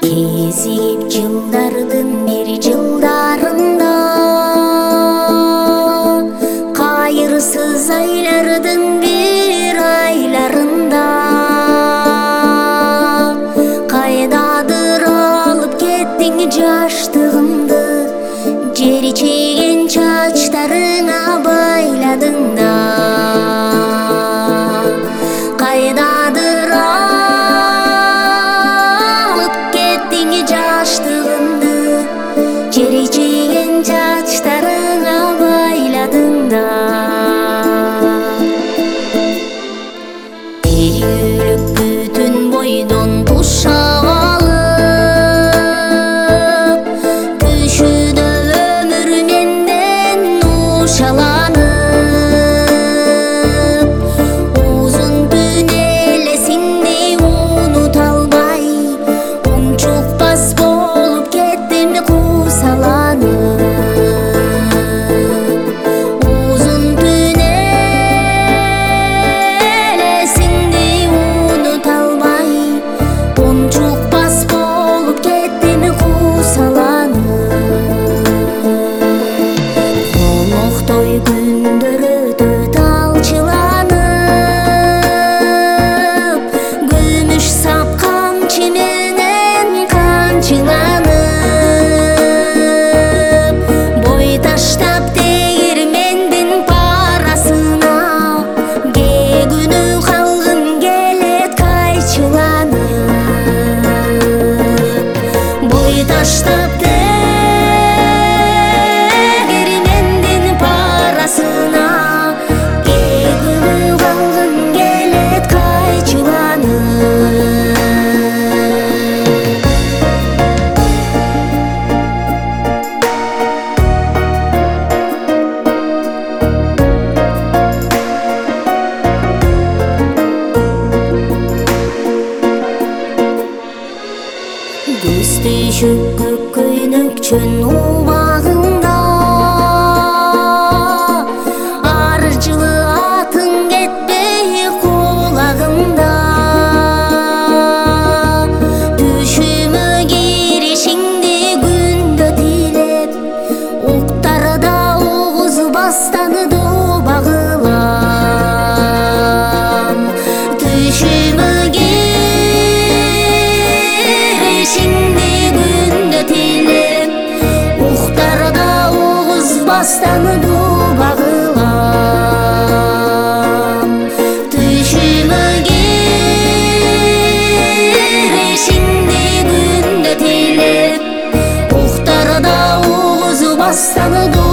Кезигип жылдардын бир жылдарында, кайырсыз айлардын бир айларында, кайдадыр алып кеттиң жаштыгымды, жери чейген чачтарыңа байладың да. Кайдадыр алып кеттиң жаштыгымды, жери чейген чачтарыңа байладың да. Терүүлүк бүтүн бойдон тушап алып, күшүдө өмүр менден ушаланып, узун түн элесиңди унута албай, унчукпас болуп кеттим куусаланып. Узун түн элесиңди унута албай, унчукпас болуп кеттим куусаланып. Колоктой күндөр өтөт алчыланып, күмүш сап камчы менен камчыланып, бой таштап тегирмендин парасына, кегүнү калгым келет кайчыланып. Бой таштап тегирмендин парасына, кегүнү калгым келет кайчыланып. Көз түйшүп көк көйнөкчөн убагыңда, ар жылы атың кетпей кулагымда. Түшүмө киришиңди күндө тилеп, уктарда угузбастан дубагылам. Түшүмө киришиңди күндө тилеп, уктарда угузбастан дубагылам. Түшүмө киришиңди күндө тилеп, уктарда угузбастан